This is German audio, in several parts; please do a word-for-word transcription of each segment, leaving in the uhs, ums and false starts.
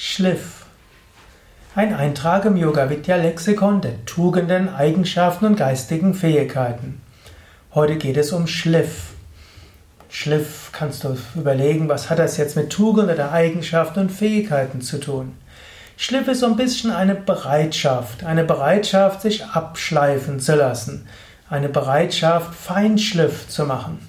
Schliff. Ein Eintrag im Yoga-Vidya-Lexikon der Tugenden, Eigenschaften und geistigen Fähigkeiten. Heute geht es um Schliff. Schliff, kannst du überlegen, was hat das jetzt mit Tugend oder Eigenschaften und Fähigkeiten zu tun? Schliff ist so ein bisschen eine Bereitschaft, eine Bereitschaft, sich abschleifen zu lassen, eine Bereitschaft, Feinschliff zu machen.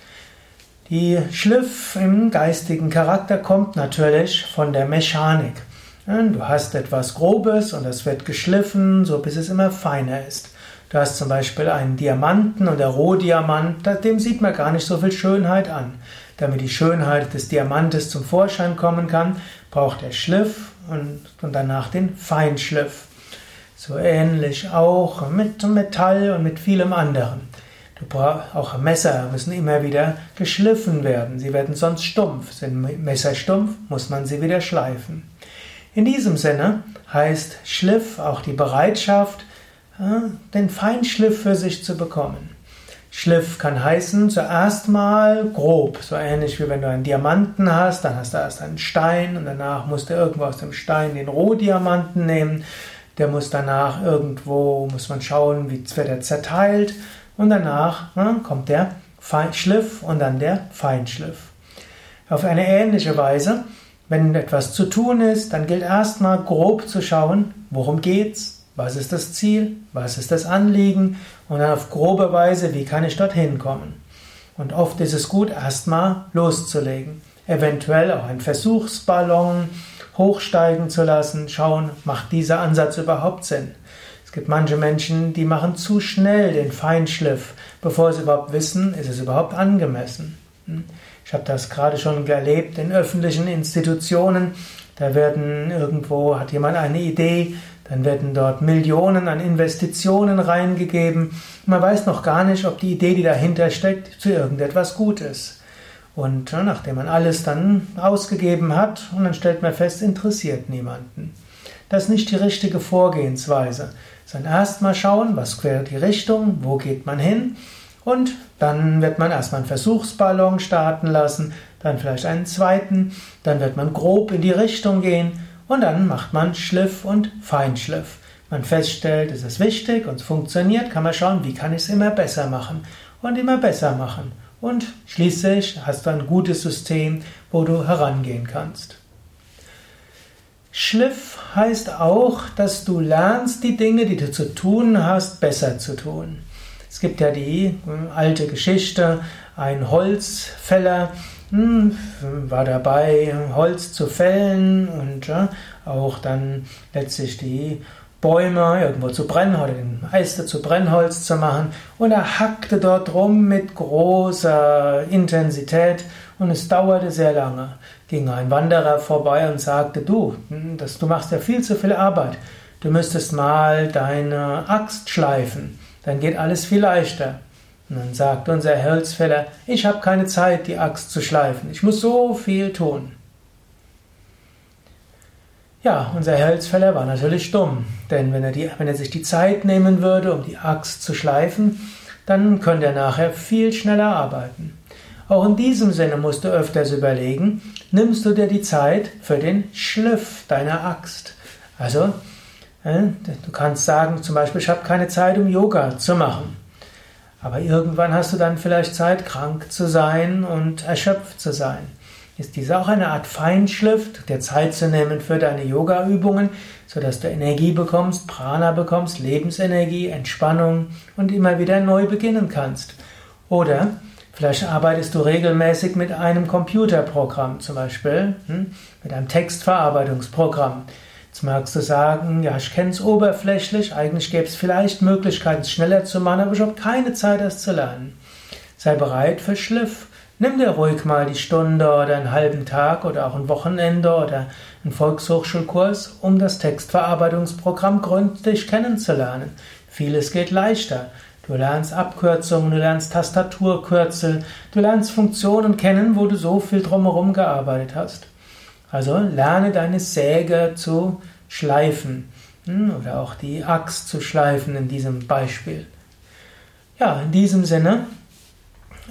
Die Schliff im geistigen Charakter kommt natürlich von der Mechanik. Du hast etwas Grobes und das wird geschliffen, so bis es immer feiner ist. Du hast zum Beispiel einen Diamanten und der Rohdiamant, dem sieht man gar nicht so viel Schönheit an. Damit die Schönheit des Diamantes zum Vorschein kommen kann, braucht er Schliff und, und danach den Feinschliff. So ähnlich auch mit Metall und mit vielem anderen. Du brauchst, auch Messer müssen immer wieder geschliffen werden, sie werden sonst stumpf. Sind Messer stumpf, muss man sie wieder schleifen. In diesem Sinne heißt Schliff auch die Bereitschaft, den Feinschliff für sich zu bekommen. Schliff kann heißen, zuerst mal grob, so ähnlich wie wenn du einen Diamanten hast, dann hast du erst einen Stein und danach musst du irgendwo aus dem Stein den Rohdiamanten nehmen, der muss danach irgendwo, muss man schauen, wie wird er zerteilt und danach ne, kommt der Schliff und dann der Feinschliff. Auf eine ähnliche Weise, wenn etwas zu tun ist, dann gilt erstmal grob zu schauen, worum geht's, was ist das Ziel, was ist das Anliegen und dann auf grobe Weise, wie kann ich dorthin kommen. Und oft ist es gut, erstmal loszulegen. Eventuell auch einen Versuchsballon hochsteigen zu lassen, schauen, macht dieser Ansatz überhaupt Sinn. Es gibt manche Menschen, die machen zu schnell den Feinschliff, bevor sie überhaupt wissen, ist es überhaupt angemessen. Ich habe das gerade schon erlebt in öffentlichen Institutionen. Da werden irgendwo, hat jemand eine Idee, dann werden dort Millionen an Investitionen reingegeben. Man weiß noch gar nicht, ob die Idee, die dahinter steckt, zu irgendetwas gut ist. Und nachdem man alles dann ausgegeben hat, und dann stellt man fest, interessiert niemanden. Das ist nicht die richtige Vorgehensweise. Sondern erst mal schauen, was wäre die Richtung, wo geht man hin, und dann wird man erstmal einen Versuchsballon starten lassen, dann vielleicht einen zweiten, dann wird man grob in die Richtung gehen und dann macht man Schliff und Feinschliff. Man feststellt, es ist wichtig und es funktioniert, kann man schauen, wie kann ich es immer besser machen und immer besser machen. Und schließlich hast du ein gutes System, wo du herangehen kannst. Schliff heißt auch, dass du lernst, die Dinge, die du zu tun hast, besser zu tun. Es gibt ja die alte Geschichte, ein Holzfäller hm, war dabei, Holz zu fällen und ja, auch dann letztlich die Bäume irgendwo zu brennen oder den Äste zu Brennholz zu machen. Und er hackte dort rum mit großer Intensität und es dauerte sehr lange. Ging ein Wanderer vorbei und sagte, du, das, du machst ja viel zu viel Arbeit. Du müsstest mal deine Axt schleifen. Dann geht alles viel leichter. Und dann sagt unser Holzfäller, ich habe keine Zeit, die Axt zu schleifen. Ich muss so viel tun. Ja, unser Holzfäller war natürlich dumm, denn wenn er, die, wenn er sich die Zeit nehmen würde, um die Axt zu schleifen, dann könnte er nachher viel schneller arbeiten. Auch in diesem Sinne musst du öfters überlegen, nimmst du dir die Zeit für den Schliff deiner Axt? Also, du kannst sagen, zum Beispiel, ich habe keine Zeit, um Yoga zu machen. Aber irgendwann hast du dann vielleicht Zeit, krank zu sein und erschöpft zu sein. Ist dies auch eine Art Feinschliff, dir Zeit zu nehmen für deine Yoga-Übungen, sodass du Energie bekommst, Prana bekommst, Lebensenergie, Entspannung und immer wieder neu beginnen kannst? Oder vielleicht arbeitest du regelmäßig mit einem Computerprogramm, zum Beispiel hm, mit einem Textverarbeitungsprogramm. Jetzt magst du sagen, ja, ich kenne es oberflächlich, eigentlich gäbe es vielleicht Möglichkeiten, es schneller zu machen, aber ich habe keine Zeit, das zu lernen. Sei bereit für Schliff. Nimm dir ruhig mal die Stunde oder einen halben Tag oder auch ein Wochenende oder einen Volkshochschulkurs, um das Textverarbeitungsprogramm gründlich kennenzulernen. Vieles geht leichter. Du lernst Abkürzungen, du lernst Tastaturkürzel, du lernst Funktionen kennen, wo du so viel drumherum gearbeitet hast. Also lerne deine Säge zu schleifen oder auch die Axt zu schleifen in diesem Beispiel. Ja, in diesem Sinne,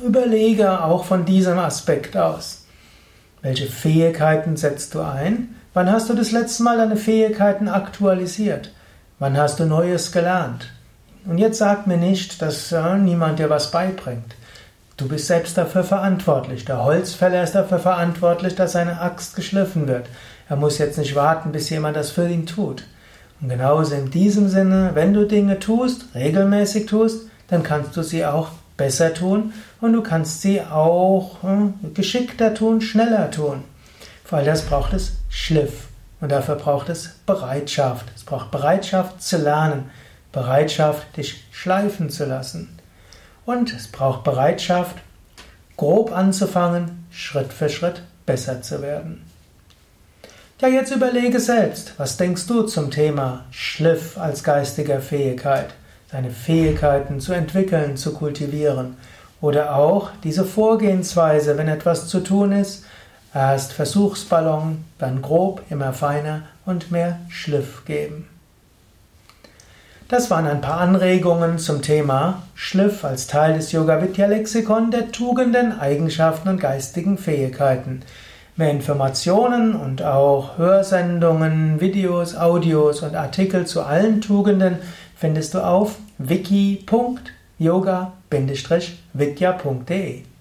überlege auch von diesem Aspekt aus. Welche Fähigkeiten setzt du ein? Wann hast du das letzte Mal deine Fähigkeiten aktualisiert? Wann hast du Neues gelernt? Und jetzt sag mir nicht, dass äh, niemand dir was beibringt. Du bist selbst dafür verantwortlich. Der Holzfäller ist dafür verantwortlich, dass seine Axt geschliffen wird. Er muss jetzt nicht warten, bis jemand das für ihn tut. Und genauso in diesem Sinne, wenn du Dinge tust, regelmäßig tust, dann kannst du sie auch besser tun und du kannst sie auch äh, geschickter tun, schneller tun. Für all das braucht es Schliff und dafür braucht es Bereitschaft. Es braucht Bereitschaft zu lernen, Bereitschaft, dich schleifen zu lassen. Und es braucht Bereitschaft, grob anzufangen, Schritt für Schritt besser zu werden. Ja, jetzt überlege selbst, was denkst du zum Thema Schliff als geistiger Fähigkeit? Deine Fähigkeiten zu entwickeln, zu kultivieren. Oder auch diese Vorgehensweise, wenn etwas zu tun ist, erst Versuchsballon, dann grob, immer feiner und mehr Schliff geben. Das waren ein paar Anregungen zum Thema Schliff als Teil des Yoga-Vidya-Lexikon der Tugenden, Eigenschaften und geistigen Fähigkeiten. Mehr Informationen und auch Hörsendungen, Videos, Audios und Artikel zu allen Tugenden findest du auf wiki punkt yoga bindestrich vidya punkt de.